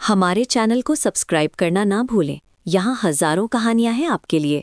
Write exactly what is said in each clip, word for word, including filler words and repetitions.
हमारे चैनल को सब्सक्राइब करना ना भूलें। यहाँ हजारों कहानियां हैं आपके लिए।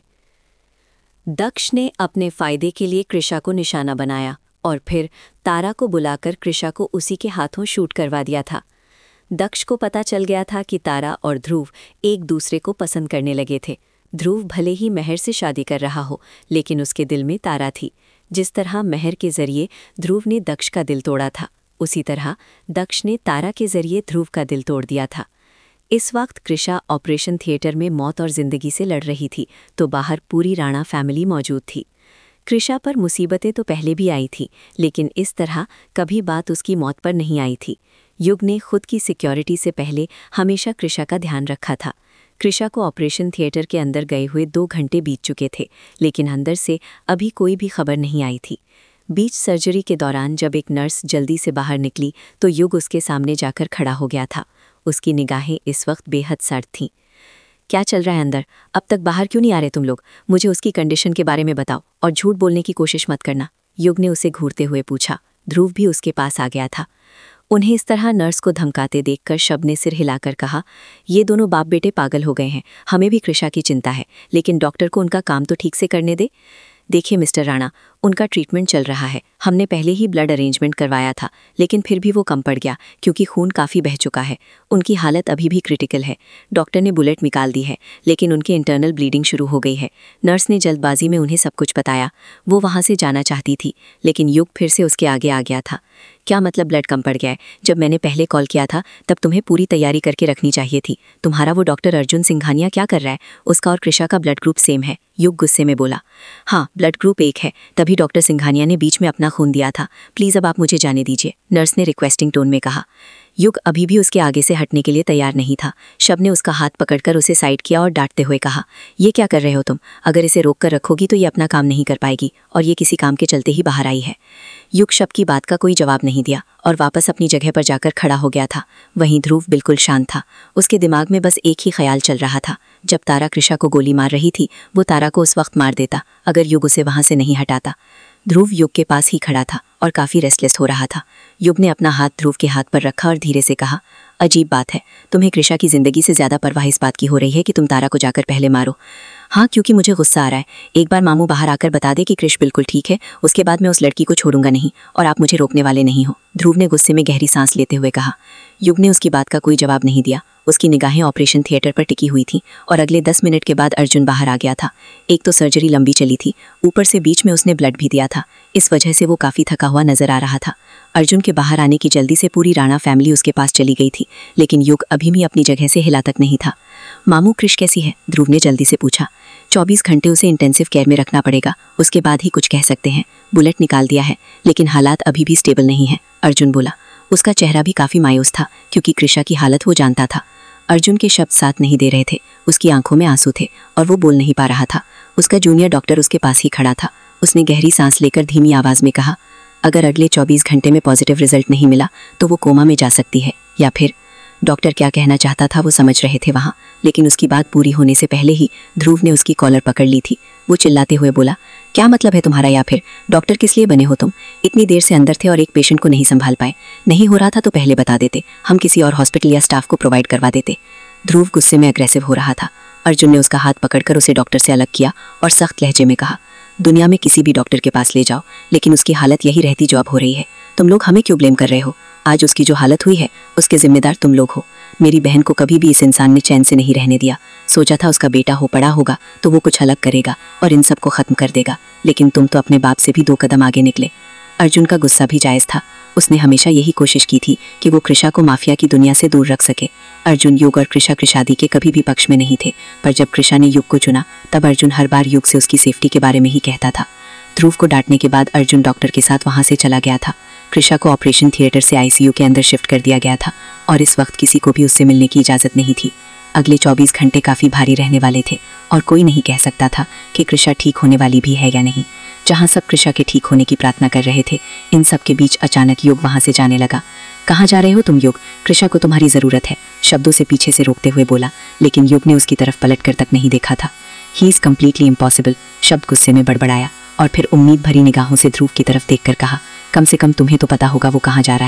दक्ष ने अपने फायदे के लिए कृषा को निशाना बनाया और फिर तारा को बुलाकर कृषा को उसी के हाथों शूट करवा दिया था। दक्ष को पता चल गया था कि तारा और ध्रुव एक दूसरे को पसंद करने लगे थे। ध्रुव भले ही मेहर से शादी कर रहा हो, लेकिन उसके दिल में तारा थी। जिस तरह मेहर के जरिए ध्रुव ने दक्ष का दिल तोड़ा था, उसी तरह दक्ष ने तारा के जरिए ध्रुव का दिल तोड़ दिया था। इस वक्त कृषा ऑपरेशन थिएटर में मौत और जिंदगी से लड़ रही थी, तो बाहर पूरी राणा फैमिली मौजूद थी। कृषा पर मुसीबतें तो पहले भी आई थी, लेकिन इस तरह कभी बात उसकी मौत पर नहीं आई थी। युग ने खुद की सिक्योरिटी से पहले हमेशा कृषा का ध्यान रखा था। कृषा को ऑपरेशन थिएटर के अंदर गए हुए दो घंटे बीत चुके थे, लेकिन अंदर से अभी कोई भी खबर नहीं आई थी। बीच सर्जरी के दौरान जब एक नर्स जल्दी से बाहर निकली तो युग उसके सामने जाकर खड़ा हो गया था। उसकी निगाहें इस वक्त बेहद सर्द थीं। क्या चल रहा है अंदर? अब तक बाहर क्यों नहीं आ रहे तुम लोग? मुझे उसकी कंडीशन के बारे में बताओ और झूठ बोलने की कोशिश मत करना, युग ने उसे घूरते हुए पूछा। ध्रुव भी उसके पास आ गया था। उन्हें इस तरह नर्स को धमकाते देखकर शब ने सिर हिलाकर कहा, ये दोनों बाप बेटे पागल हो गए हैं। हमें भी कृषा की चिंता है, लेकिन डॉक्टर को उनका काम तो ठीक से करने दे। देखिए मिस्टर राणा, उनका ट्रीटमेंट चल रहा है। हमने पहले ही ब्लड अरेंजमेंट करवाया था, लेकिन फिर भी वो कम पड़ गया क्योंकि खून काफ़ी बह चुका है। उनकी हालत अभी भी क्रिटिकल है। डॉक्टर ने बुलेट निकाल दी है, लेकिन उनके इंटरनल ब्लीडिंग शुरू हो गई है। नर्स ने जल्दबाजी में उन्हें सब कुछ बताया। वो वहाँ से जाना चाहती थी, लेकिन युग फिर से उसके आगे आ गया था। क्या मतलब ब्लड कम पड़ गया है? जब मैंने पहले कॉल किया था तब तुम्हें पूरी तैयारी करके रखनी चाहिए थी। तुम्हारा वो डॉक्टर अर्जुन सिंघानिया क्या कर रहा है? उसका और कृषा का ब्लड ग्रुप सेम है, युग गुस्से में बोला। हाँ, ब्लड ग्रुप एक है, तभी डॉक्टर सिंघानिया ने बीच में अपना खून दिया था। प्लीज़ अब आप मुझे जाने दीजिए, नर्स ने रिक्वेस्टिंग टोन में कहा। युग अभी भी उसके आगे से हटने के लिए तैयार नहीं था। शब ने उसका हाथ पकड़कर उसे साइड किया और डांटते हुए कहा, ये क्या कर रहे हो तुम? अगर इसे रोक कर रखोगी तो ये अपना काम नहीं कर पाएगी, और ये किसी काम के चलते ही बाहर आई है। युग शब की बात का कोई जवाब नहीं दिया और वापस अपनी जगह पर जाकर खड़ा हो गया था। वहीं ध्रुव बिल्कुल शांत था। उसके दिमाग में बस एक ही ख्याल चल रहा था, जब तारा कृषा को गोली मार रही थी वो तारा को उस वक्त मार देता, अगर युग उसे वहां से नहीं हटाता। ध्रुव युग के पास ही खड़ा था और काफ़ी रेस्टलेस हो रहा था। युग ने अपना हाथ ध्रुव के हाथ पर रखा और धीरे से कहा, अजीब बात है, तुम्हें कृषा की ज़िंदगी से ज़्यादा परवाह इस बात की हो रही है कि तुम तारा को जाकर पहले मारो। हाँ, क्योंकि मुझे गुस्सा आ रहा है। एक बार मामू बाहर आकर बता दे कि कृष बिल्कुल ठीक है, उसके बाद मैं उस लड़की को छोड़ूंगा नहीं, और आप मुझे रोकने वाले नहीं हो, ध्रुव ने गुस्से में गहरी सांस लेते हुए कहा। युग ने उसकी बात का कोई जवाब नहीं दिया। उसकी निगाहें ऑपरेशन थिएटर पर टिकी हुई थीं और अगले दस मिनट के बाद अर्जुन बाहर आ गया था। एक तो सर्जरी लंबी चली थी, ऊपर से बीच में उसने ब्लड भी दिया था। इस वजह से वो काफ़ी थका हुआ नजर आ रहा था। अर्जुन के बाहर आने की जल्दी से पूरी राणा फैमिली उसके पास चली गई थी, लेकिन युग अभी भी अपनी जगह से हिला तक नहीं था। मामू कृष कैसी है? ध्रुव ने जल्दी से पूछा। चौबीस घंटे उसे इंटेंसिव केयर में रखना पड़ेगा, उसके बाद ही कुछ कह सकते हैं। बुलेट निकाल दिया है, लेकिन हालात अभी भी स्टेबल नहीं है, अर्जुन बोला। उसका चेहरा भी काफ़ी मायूस था, क्योंकि कृषा की हालत वो जानता था। अर्जुन के शब्द साथ नहीं दे रहे थे, उसकी आंखों में आंसू थे और वो बोल नहीं पा रहा था। उसका जूनियर डॉक्टर उसके पास ही खड़ा था। उसने गहरी सांस लेकर धीमी आवाज़ में कहा, अगर अगले चौबीस घंटे में पॉजिटिव रिजल्ट नहीं मिला तो वो कोमा में जा सकती है, या फिर। डॉक्टर क्या कहना चाहता था वो समझ रहे थे वहाँ, लेकिन उसकी बात पूरी होने से पहले ही ध्रुव ने उसकी कॉलर पकड़ ली थी। वो चिल्लाते हुए बोला, क्या मतलब है तुम्हारा? या फिर डॉक्टर किस लिए बने हो तुम? इतनी देर से अंदर थे और एक पेशेंट को नहीं संभाल पाए। नहीं हो रहा था तो पहले बता देते, हम किसी और हॉस्पिटल या स्टाफ को प्रोवाइड करवा देते। ध्रुव गुस्से में अग्रेसिव हो रहा था। अर्जुन ने उसका हाथ पकड़कर उसे डॉक्टर से अलग किया और सख्त लहजे में कहा, दुनिया में किसी भी डॉक्टर के पास ले जाओ, लेकिन उसकी हालत यही रहती जो अब हो रही है। तुम लोग हमें क्यों ब्लेम कर रहे हो? आज उसकी जो हालत हुई है उसके जिम्मेदार तुम लोग हो। मेरी बहन को कभी भी इस इंसान ने चैन से नहीं रहने दिया। सोचा था उसका बेटा हो पड़ा होगा तो वो कुछ अलग करेगा और इन सबको खत्म कर देगा, लेकिन तुम तो अपने बाप से भी दो कदम आगे निकले। अर्जुन का गुस्सा भी जायज़ था। उसने हमेशा यही कोशिश की थी कि वो कृषा को माफिया की दुनिया से दूर रख सके। अर्जुन युग और कृषा की शादी के कभी भी पक्ष में नहीं थे, पर जब कृषा ने युग को चुना तब अर्जुन हर बार युग से उसकी सेफ्टी के बारे में ही कहता था। ध्रुव को डांटने के बाद अर्जुन डॉक्टर के साथ वहां से चला गया था। कृषा को ऑपरेशन थिएटर से आईसीयू के अंदर शिफ्ट कर दिया गया था और इस वक्त किसी को भी उससे मिलने की इजाज़त नहीं थी। अगले चौबीस घंटे काफ़ी भारी रहने वाले थे और कोई नहीं कह सकता था कि कृषा ठीक होने वाली भी है या नहीं। जहाँ सब कृषा के ठीक होने की प्रार्थना कर रहे थे, इन सब के बीच अचानक युग वहाँ से जाने लगा। कहाँ जा रहे हो तुम युग? कृषा को तुम्हारी ज़रूरत है, शब्दों से पीछे से रोकते हुए बोला, लेकिन युग ने उसकी तरफ पलट कर तक नहीं देखा था। ही इज़ कम्प्लीटली इम्पॉसिबल, शब्द गुस्से में बड़बड़ाया और फिर उम्मीद भरी निगाहों से ध्रुव की तरफ देखकर कहा, कम से कम तुम्हें तो पता होगा वो कहाँ जा रहा है।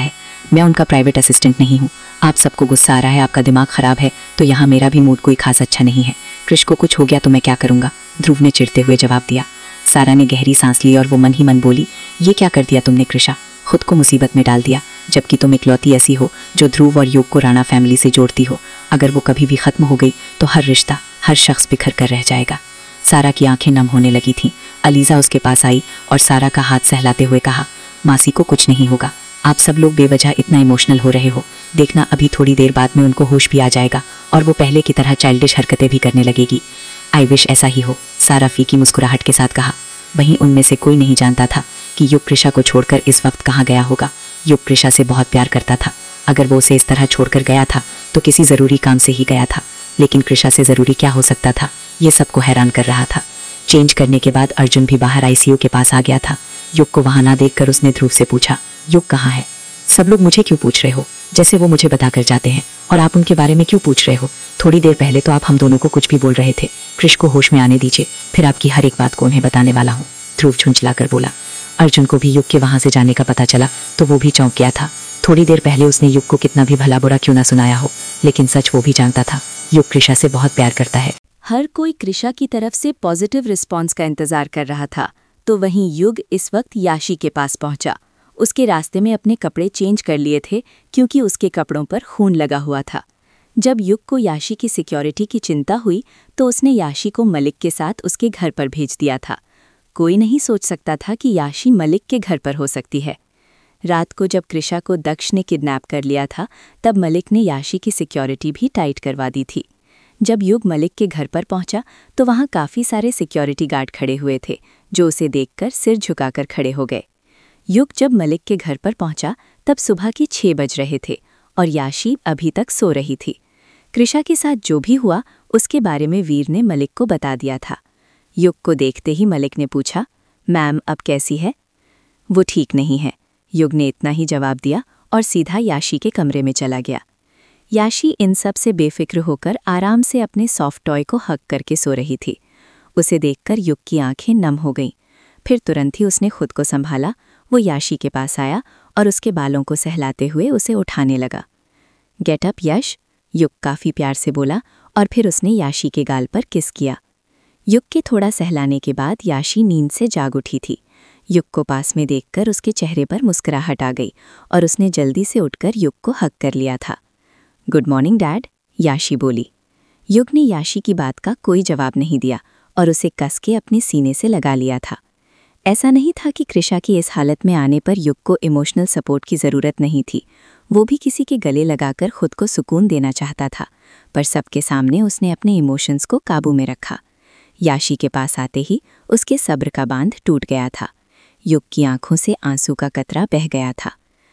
मैं उनका प्राइवेट असिस्टेंट नहीं हूँ। आप सबको गुस्सा आ रहा है, आपका दिमाग खराब है, तो यहाँ मेरा भी मूड कोई खास अच्छा नहीं है। कृष को कुछ हो गया तो मैं क्या करूँगा, ध्रुव ने चिढ़ते हुए जवाब दिया। सारा ने गहरी सांस ली और वो मन ही मन बोली, ये क्या कर दिया तुमने कृषा, खुद को मुसीबत में डाल दिया, जबकि तुम इकलौती ऐसी हो जो ध्रुव और युग को राणा फैमिली से जोड़ती हो। अगर वो कभी भी खत्म हो गई तो हर रिश्ता, हर शख्स बिखर कर रह जाएगा। सारा की आंखें नम होने लगी थीं। अलीजा उसके पास आई और सारा का हाथ सहलाते हुए कहा, मासी को कुछ नहीं होगा, आप सब लोग बेवजह इतना इमोशनल हो रहे हो, देखना अभी थोड़ी देर बाद में उनको होश भी आ जाएगा और वो पहले की तरह चाइल्डिश हरकतें भी करने लगेगी। आई विश ऐसा ही हो, सारा फीकी मुस्कुराहट के साथ कहा। वहीं उनमें से कोई नहीं जानता था कि युग कृषा को छोड़कर इस वक्त कहाँ गया होगा। युग कृषा से बहुत प्यार करता था, अगर वो उसे इस तरह छोड़कर गया था तो किसी ज़रूरी काम से ही गया था, लेकिन कृषा से ज़रूरी क्या हो सकता था, ये सबको हैरान कर रहा था। चेंज करने के बाद अर्जुन भी बाहर आईसीयू के पास आ गया था। युग को वहां ना देखकर उसने ध्रुव से पूछा, युग कहाँ है? सब लोग मुझे क्यों पूछ रहे हो, जैसे वो मुझे बता कर जाते हैं, और आप उनके बारे में क्यों पूछ रहे हो? थोड़ी देर पहले तो आप हम दोनों को कुछ भी बोल रहे थे। कृष को होश में आने दीजिए, फिर आपकी हर एक बात को उन्हें बताने वाला हूँ, ध्रुव झुंझलाकर बोला। अर्जुन को भी युग के वहां से जाने का पता चला तो वो भी चौंक गया था। थोड़ी देर पहले उसने युग को कितना भी भला बुरा क्यों ना सुनाया हो, लेकिन सच वो भी जानता था, युग कृषा से बहुत प्यार करता है। हर कोई कृषा की तरफ से पॉजिटिव रिस्पॉन्स का इंतजार कर रहा था, तो वहीं युग इस वक्त याशी के पास पहुंचा। उसके रास्ते में अपने कपड़े चेंज कर लिए थे क्योंकि उसके कपड़ों पर खून लगा हुआ था। जब युग को याशी की सिक्योरिटी की चिंता हुई तो उसने याशी को मलिक के साथ उसके घर पर भेज दिया था। कोई नहीं सोच सकता था कि याशी मलिक के घर पर हो सकती है। रात को जब कृषा को दक्ष ने किडनैप कर लिया था तब मलिक ने याशी की सिक्योरिटी भी टाइट करवा दी थी। जब युग मलिक के घर पर पहुंचा तो वहां काफ़ी सारे सिक्योरिटी गार्ड खड़े हुए थे जो उसे देखकर सिर झुकाकर खड़े हो गए। युग जब मलिक के घर पर पहुंचा तब सुबह के छह बज रहे थे और याशी अभी तक सो रही थी। कृषा के साथ जो भी हुआ उसके बारे में वीर ने मलिक को बता दिया था। युग को देखते ही मलिक ने पूछा, मैम अब कैसी है? वो ठीक नहीं है, युग ने इतना ही जवाब दिया और सीधा याशी के कमरे में चला गया। याशी इन सब से बेफिक्र होकर आराम से अपने सॉफ्ट टॉय को हक करके सो रही थी। उसे देखकर युग की आंखें नम हो गईं। फिर तुरंत ही उसने खुद को संभाला। वो याशी के पास आया और उसके बालों को सहलाते हुए उसे उठाने लगा। गेट अप यश, युग काफ़ी प्यार से बोला और फिर उसने याशी के गाल पर किस किया। युग के थोड़ा सहलाने के बाद याशी नींद से जाग उठी थी। युग को पास में देखकर उसके चेहरे पर मुस्कुराहट आ गई और उसने जल्दी से उठकर युग को हक कर लिया था। गुड मॉर्निंग डैड, याशी बोली। युग ने याशी की बात का कोई जवाब नहीं दिया और उसे कस के अपने सीने से लगा लिया था। ऐसा नहीं था कि कृषा की इस हालत में आने पर युग को इमोशनल सपोर्ट की ज़रूरत नहीं थी। वो भी किसी के गले लगाकर खुद को सुकून देना चाहता था, पर सबके सामने उसने अपने इमोशंस को काबू में रखा। याशी के पास आते ही उसके सब्र का बांध टूट गया था। युग की आंखों से आंसू का कतरा बह गया था।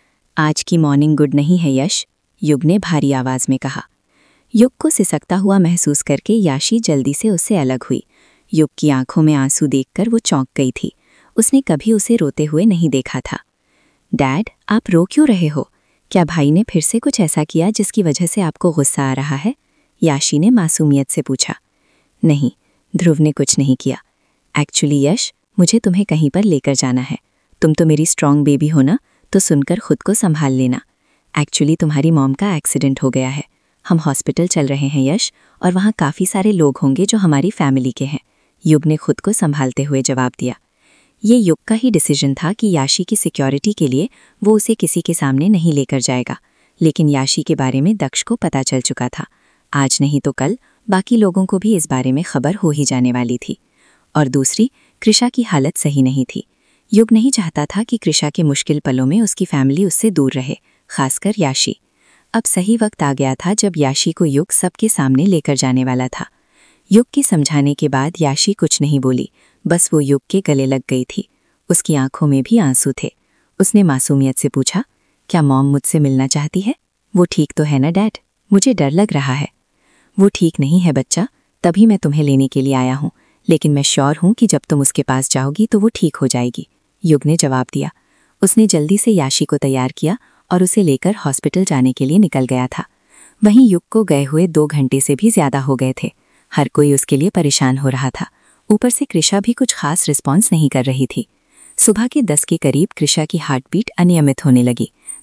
आज की मॉर्निंग गुड नहीं है यश, युग ने भारी आवाज़ में कहा। युग को सिसकता हुआ महसूस करके याशी जल्दी से उससे अलग हुई। युग की आंखों में आंसू देखकर वो चौंक गई थी। उसने कभी उसे रोते हुए नहीं देखा था। डैड, आप रो क्यों रहे हो? क्या भाई ने फिर से कुछ ऐसा किया जिसकी वजह से आपको गुस्सा आ रहा है? याशी ने मासूमियत से पूछा। नहीं, ध्रुव ने कुछ नहीं किया। एक्चुअली यश, मुझे तुम्हें कहीं पर लेकर जाना है। तुम तो मेरी स्ट्रॉन्ग बेबी हो ना, तो सुनकर खुद को संभाल लेना। एक्चुअली तुम्हारी मॉम का एक्सीडेंट हो गया है। हम हॉस्पिटल चल रहे हैं यश, और वहाँ काफ़ी सारे लोग होंगे जो हमारी फैमिली के हैं, युग ने खुद को संभालते हुए जवाब दिया। ये युग का ही डिसीजन था कि याशी की सिक्योरिटी के लिए वो उसे किसी के सामने नहीं लेकर जाएगा, लेकिन याशी के बारे में दक्ष को पता चल चुका था। आज नहीं तो कल बाकी लोगों को भी इस बारे में खबर हो ही जाने वाली थी। और दूसरी, कृषा की हालत सही नहीं थी। युग नहीं चाहता था कि कृषा के मुश्किल पलों में उसकी फैमिली उससे दूर रहे, खासकर याशी। अब सही वक्त आ गया था जब याशी को युग सबके सामने लेकर जाने वाला था। युग के समझाने के बाद याशी कुछ नहीं बोली, बस वो युग के गले लग गई थी। उसकी आंखों में भी आंसू थे। उसने मासूमियत से पूछा, क्या मॉम मुझसे मिलना चाहती है? वो ठीक तो है ना डैड? मुझे डर लग रहा है। वो ठीक नहीं है बच्चा, तभी मैं तुम्हें लेने के लिए आया हूँ, लेकिन मैं श्योर हूँ कि जब तुम उसके पास जाओगी तो वो ठीक हो जाएगी, युग ने जवाब दिया। उसने जल्दी से याशी को तैयार किया और उसे लेकर हॉस्पिटल जाने के लिए निकल गया था। वहीं युग को गए हुए दो घंटे से भी ज्यादा हो गए थे। हर कोई उसके लिए परेशान हो रहा था। ऊपर से कृषा भी कुछ खास रिस्पॉन्स नहीं कर रही थी। सुबह के दस के करीब कृषा की हार्ट बीट अनियमित होने लगी।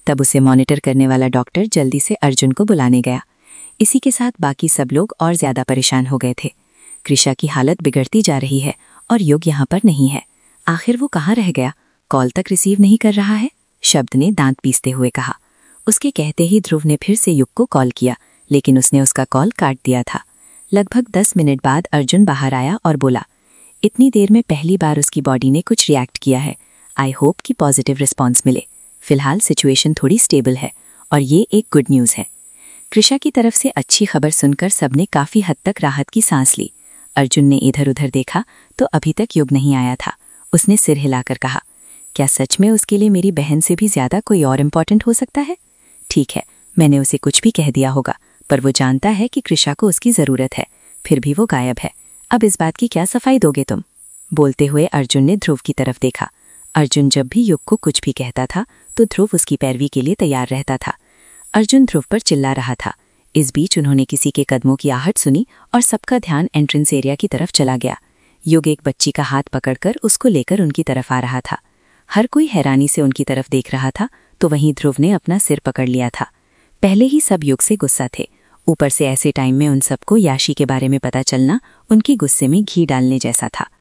तब उसे मॉनिटर करने वाला डॉक्टर जल्दी से अर्जुन को बुलाने गया। इसी के साथ बाकी सब लोग और ज्यादा परेशान हो गए थे। कृषा की हालत बिगड़ती जा रही है और युग यहाँ पर नहीं है। आखिर वो कहाँ रह गया? कॉल तक रिसीव नहीं कर रहा है, शब्द ने दांत पीसते हुए कहा। उसके कहते ही ध्रुव ने फिर से युग को कॉल किया, लेकिन उसने उसका कॉल काट दिया था। लगभग दस मिनट बाद अर्जुन बाहर आया और बोला, इतनी देर में पहली बार उसकी बॉडी ने कुछ रिएक्ट किया है। आई होप कि पॉजिटिव रिस्पॉन्स मिले। फिलहाल सिचुएशन थोड़ी स्टेबल है और ये एक गुड न्यूज़ है। कृषा की तरफ से अच्छी खबर सुनकर सबने काफ़ी हद तक राहत की सांस ली। अर्जुन ने इधर उधर देखा तो अभी तक युग नहीं आया था। उसने सिर हिलाकर कहा, क्या सच में उसके लिए मेरी बहन से भी ज़्यादा कोई और इम्पॉर्टेंट हो सकता है? ठीक है, मैंने उसे कुछ भी कह दिया होगा, पर वो जानता है कि कृषा को उसकी ज़रूरत है, फिर भी वो गायब है। अब इस बात की क्या सफाई दोगे तुम? बोलते हुए अर्जुन ने ध्रुव की तरफ देखा। अर्जुन जब भी युग को कुछ भी कहता था तो ध्रुव उसकी पैरवी के लिए तैयार रहता था। अर्जुन ध्रुव पर चिल्ला रहा था। इस बीच उन्होंने किसी के कदमों की आहट सुनी और सबका ध्यान एंट्रेंस एरिया की तरफ चला गया। युग एक बच्ची का हाथ पकड़कर उसको लेकर उनकी तरफ आ रहा था। हर कोई हैरानी से उनकी तरफ देख रहा था, तो वहीं ध्रुव ने अपना सिर पकड़ लिया था। पहले ही सब युग से गुस्सा थे, ऊपर से ऐसे टाइम में उन सबको याशी के बारे में पता चलना उनके गुस्से में घी डालने जैसा था।